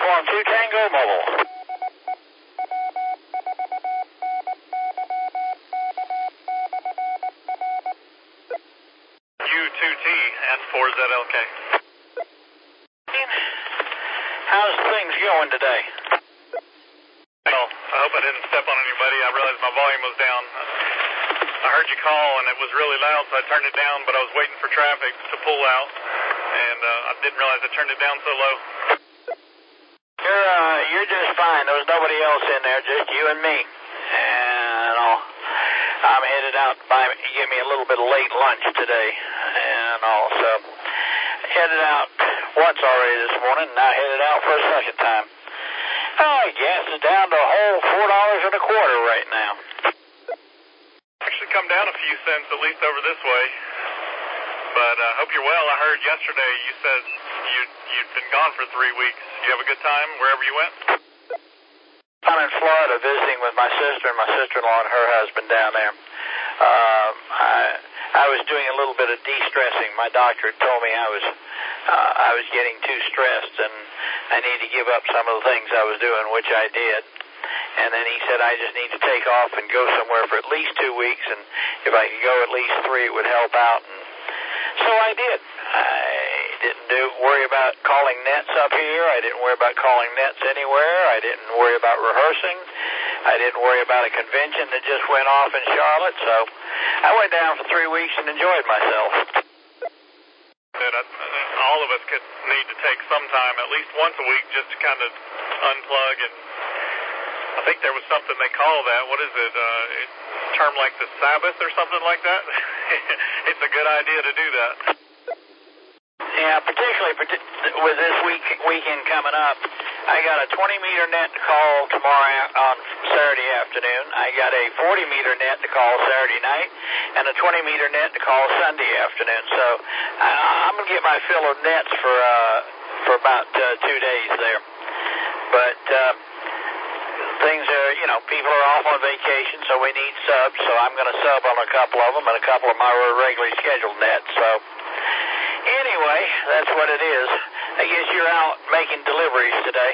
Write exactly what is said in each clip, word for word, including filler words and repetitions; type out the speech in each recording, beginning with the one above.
Uniform two Tango Mobile. U two T and four Z L K. How's things going today? Well, I hope I didn't step on anybody. I realized my volume was down. I heard you call and it was really loud, so I turned it down, but I was waiting for traffic to pull out, and uh, I didn't realize I turned it down so low. You're, uh, you're just fine. There was nobody else in there, just you and me. And I'll, I'm headed out to buy, give me a little bit of late lunch today. And also headed out once already this morning, now headed out for a second time. Oh, gas is down to a whole four dollars and a quarter right now. Actually come down a few cents, at least over this way. But I uh, hope you're well. I heard yesterday you said you'd, you'd been gone for three weeks. You have a good time wherever you went? I'm in Florida visiting with my sister and my sister-in-law and her husband down there. Um, I, I was doing a little bit of de-stressing. My doctor had told me I was uh, I was getting too stressed and I need to give up some of the things I was doing, which I did. And then he said I just need to take off and go somewhere for at least two weeks, and if I could go at least three, it would help out. And so I did. I didn't do worry about calling nets up here. I didn't worry about calling nets anywhere. I didn't worry about rehearsing. I didn't worry about a convention that just went off in Charlotte. So I went down for three weeks and enjoyed myself. That I, all of us could need to take some time, at least once a week, just to kind of unplug. And I think there was something they call that. What is it? Uh, it term like the Sabbath or something like that. It's a good idea to do that. Yeah, particularly with this week weekend coming up, I got a twenty meter net to call tomorrow on Saturday afternoon. I got a forty meter net to call Saturday night, and a twenty meter net to call Sunday afternoon. So I, I'm gonna get my fill of nets for uh, for about uh, two days there. But uh, things are, you know, people are off on vacation, so we need subs. So I'm gonna sub on a couple of them and a couple of my regularly scheduled nets. So. Anyway, that's what it is. I guess you're out making deliveries today.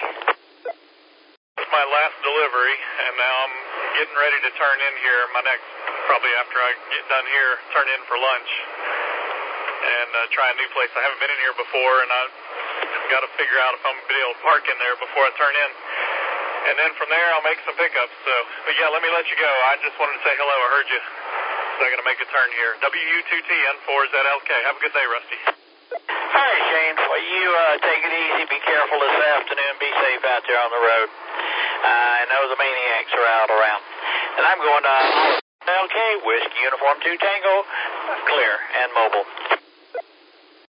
It's my last delivery, and now I'm getting ready to turn in here. My next, probably after I get done here, turn in for lunch and uh, try a new place. I haven't been in here before, and I've got to figure out if I'm going to be able to park in there before I turn in. And then from there, I'll make some pickups. So, but yeah, let me let you go. I just wanted to say hello. I heard you. So I'm going to make a turn here. W U two T N four Z L K. Have a good day, Rusty. All right, Shane. Well, you uh, take it easy. Be careful this afternoon. Be safe out there on the road. Uh, I know the maniacs are out around. And I'm going to L K, Whiskey Uniform two Tango, clear and mobile.